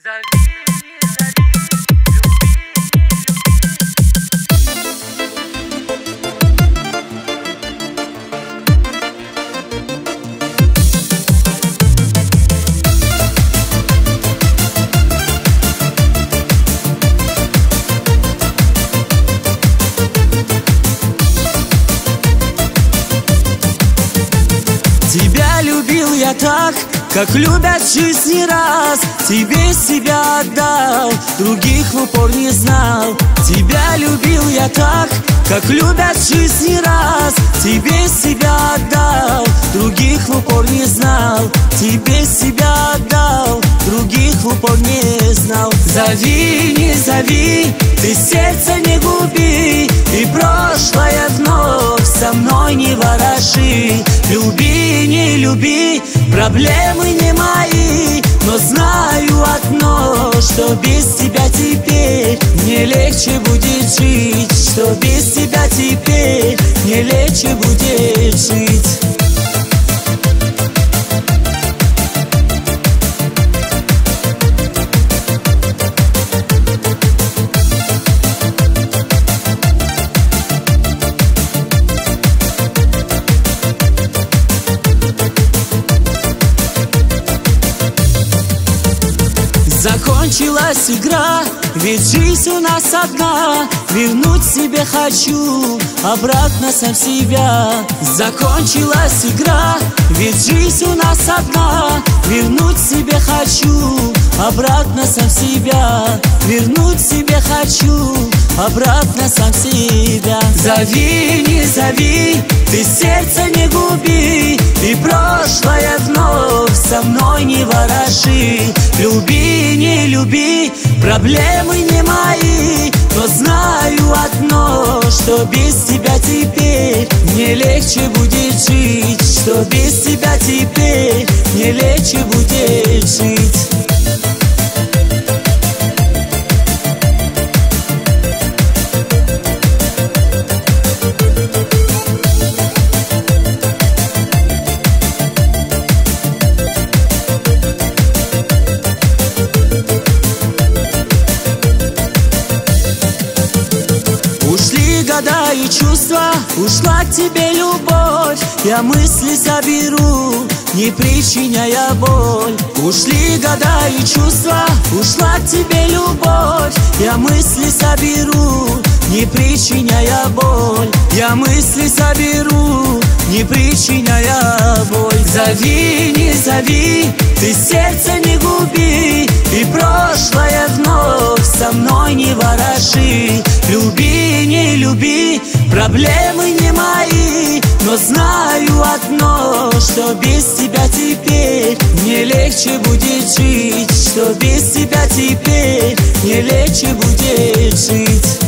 Тебя любил я так, как любят в жизни раз. Тебе себя отдал, других в упор не знал. Тебя любил я так, как любят в жизни раз. Тебе себя отдал, других в упор не знал. Тебе себя отдал, других в упор не знал. Зови, не зови, ты сердце не губи, и прошлое вновь со мной не вороши. Люби, не люби, проблемы не мои, но знаю одно, что без тебя теперь мне легче будет жить. Что без тебя теперь мне легче будет жить. Закончилась игра, ведь жизнь у нас одна. Вернуть себе хочу, обратно сам себя. Закончилась игра, ведь жизнь у нас одна. Вернуть себе хочу, обратно сам себя. Вернуть себе хочу, обратно сам себя. Зови, не зови, ты сердце не губи, и прошлое вновь со мной не вороши. Люби, не люби, проблемы не мои, но знаю одно, что без тебя теперь мне легче будет жить. Что без тебя теперь мне легче будет жить. Ушли года и чувства, ушла к тебе любовь. Я мысли заберу, не причиняя боль. Ушли года и чувства, ушла к тебе любовь. Я мысли соберу, не причиняя боль. Я мысли соберу, не причиняя боль. Зови, не зови, ты сердце не губи, и прошлое вновь со мной не вороши. Люби, не люби, проблемы не мои, но знаю одно, что без тебя теперь мне легче будет жить. Что без тебя теперь мне легче будет жить.